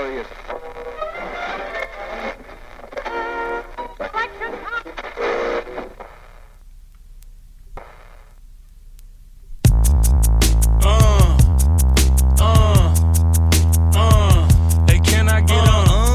Furious. Hey, can I get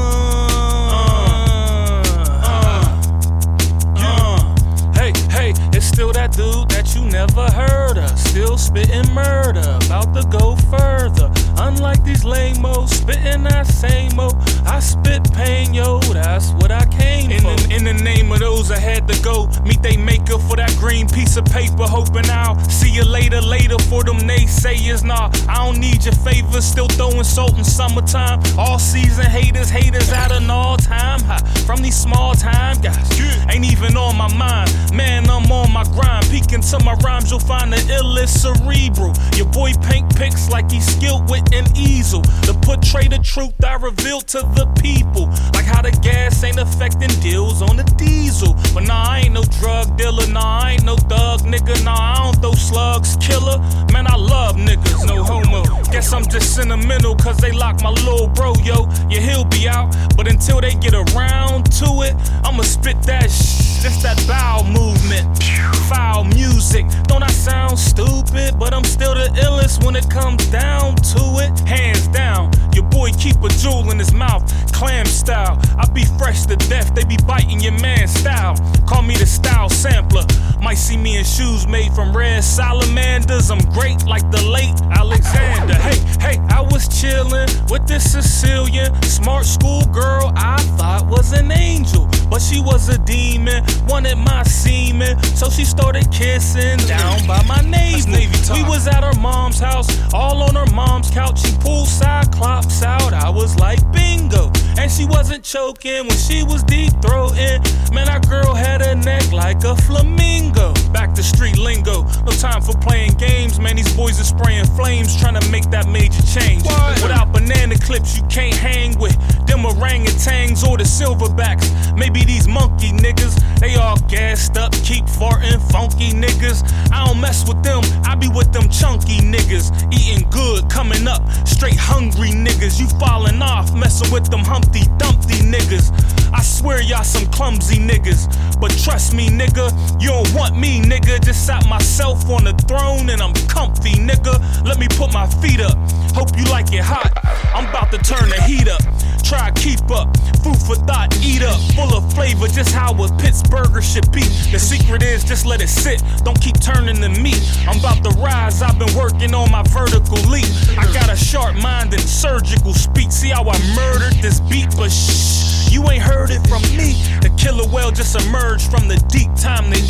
Hey, it's still that dude that you never heard of. Still spitting murder, about to go further. Unlike these lame-os, spitting that same old. I spit pain, yo, that's what I came for. In the name of those I had to go meet they maker for that green piece of paper, hoping I'll see you later for them naysayers. Nah, I don't need your favors, still throwing salt in summertime. All season haters at an all-time high. From these small time guys, ain't even on my mind. Man, I'm on my grind, peeking to my rhymes, you'll find the illest cerebral. Your boy paint pics like he's skilled with an easel. To portray the truth I reveal to the people, like how the gas ain't affecting deals on the diesel. But nah, I ain't no drug dealer, nah, I ain't no thug nigga, nah, I don't throw slugs, killer. Man, I love niggas, no homo. Guess I'm just sentimental cause they lock my little bro, yo. Yeah, he'll be out, but until they get around to it, I'ma spit that just that bowel movement. Foul music, don't I sound stupid? But I'm still the illest when it comes down to it. Hands down, your boy keep a jewel in his mouth, clam style. I be fresh to death, they be biting your man's style. Call me the style sampler. Might see me in shoes made from red salamanders. I'm great like the late Alexander. Hey, I was chillin' with this Sicilian smart school girl I thought was an angel, but she was a demon, wanted my semen, so she started kissing down by my Navy. We was at her mom's house, all on her mom's couch. She pulled Cyclops out, I was like bingo. And she wasn't choking when she was deep throating. Man, that girl had a neck like a flamingo. Back to street lingo, no time for playing games. Man, these boys are spraying flames, trying to make that major change. Without banana clips, you can't hang with them orangutans or the silverbacks. Maybe these monkey niggas, they all gassed up, keep farting, funky niggas. I don't mess with them, I be with them chunky niggas. Eating good, coming up, straight hungry niggas. You falling off, messing with them Humpty Dumpty niggas. I swear y'all some clumsy niggas, but trust me nigga, you don't want me nigga. Just sat myself on the throne and I'm comfy nigga. Let me put my feet up, hope you like it hot. I'm about to turn the heat up, try to keep up. Food for thought, eat up, full of flavor, just how a Pittsburgher should be. The secret is just let it sit, don't keep turning the meat. I'm about to rise, I've been working on my vertical leap. I got a sharp mind and surgical speech. See how I murdered this beat, but shh, you ain't heard it from me. The killer whale just emerged from the deep, time to